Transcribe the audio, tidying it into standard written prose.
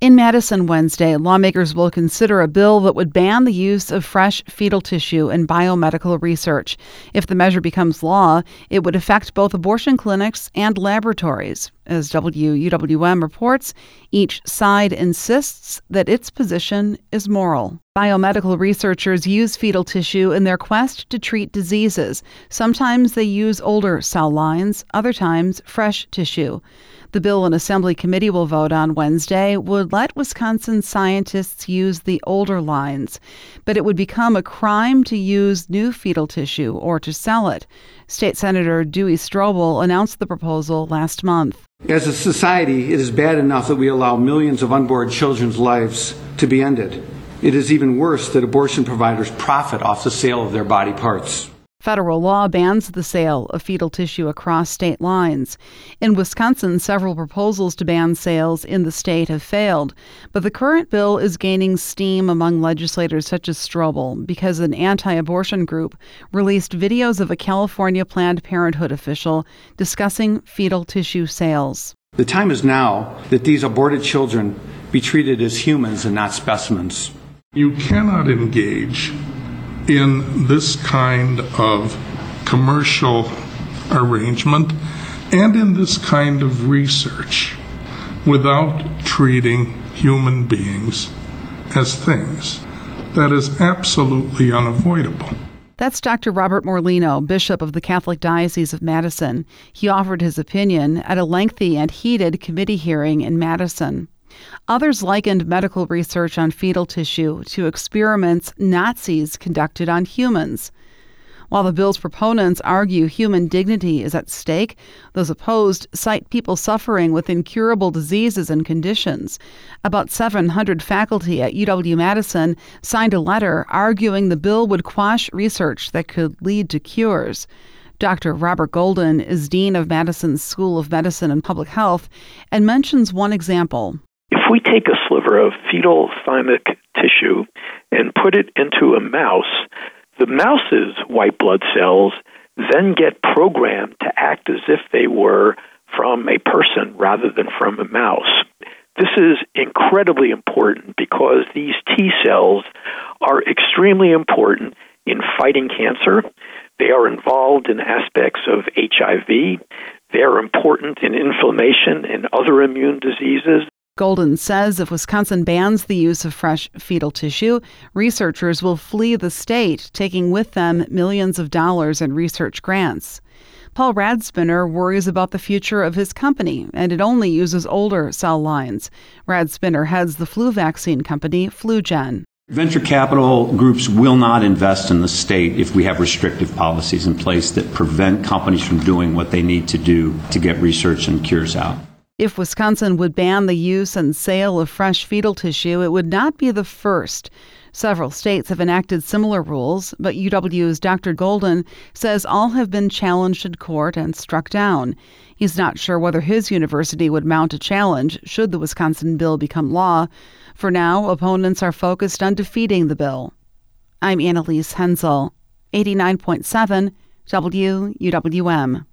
In Madison Wednesday, lawmakers will consider a bill that would ban the use of fresh fetal tissue in biomedical research. If the measure becomes law, it would affect both abortion clinics and laboratories. As WUWM reports, each side insists that its position is moral. Biomedical researchers use fetal tissue in their quest to treat diseases. Sometimes they use older cell lines, other times fresh tissue. The bill an Assembly committee will vote on Wednesday would let Wisconsin scientists use the older lines, but it would become a crime to use new fetal tissue or to sell it. State Senator Dewey Strobel announced the proposal last month. As a society, it is bad enough that we allow millions of unborn children's lives to be ended. It is even worse that abortion providers profit off the sale of their body parts. Federal law bans the sale of fetal tissue across state lines. In Wisconsin, several proposals to ban sales in the state have failed, but the current bill is gaining steam among legislators such as Strobel because an anti-abortion group released videos of a California Planned Parenthood official discussing fetal tissue sales. The time is now that these aborted children be treated as humans and not specimens. You cannot engage in this kind of commercial arrangement and in this kind of research without treating human beings as things. That is absolutely unavoidable. That's Dr. Robert Morlino, Bishop of the Catholic Diocese of Madison. He offered his opinion at a lengthy and heated committee hearing in Madison. Others likened medical research on fetal tissue to experiments Nazis conducted on humans. While the bill's proponents argue human dignity is at stake, those opposed cite people suffering with incurable diseases and conditions. About 700 faculty at UW-Madison signed a letter arguing the bill would quash research that could lead to cures. Dr. Robert Golden is dean of Madison's School of Medicine and Public Health and mentions one example. If we take a sliver of fetal thymic tissue and put it into a mouse, the mouse's white blood cells then get programmed to act as if they were from a person rather than from a mouse. This is incredibly important because these T cells are extremely important in fighting cancer. They are involved in aspects of HIV. They are important in inflammation and other immune diseases. Golden says if Wisconsin bans the use of fresh fetal tissue, researchers will flee the state, taking with them millions of dollars in research grants. Paul Radspinner worries about the future of his company, and it only uses older cell lines. Radspinner heads the flu vaccine company, FluGen. Venture capital groups will not invest in the state if we have restrictive policies in place that prevent companies from doing what they need to do to get research and cures out. If Wisconsin would ban the use and sale of fresh fetal tissue, it would not be the first. Several states have enacted similar rules, but UW's Dr. Golden says all have been challenged in court and struck down. He's not sure whether his university would mount a challenge should the Wisconsin bill become law. For now, opponents are focused on defeating the bill. I'm Annalise Hensel, 89.7 WUWM.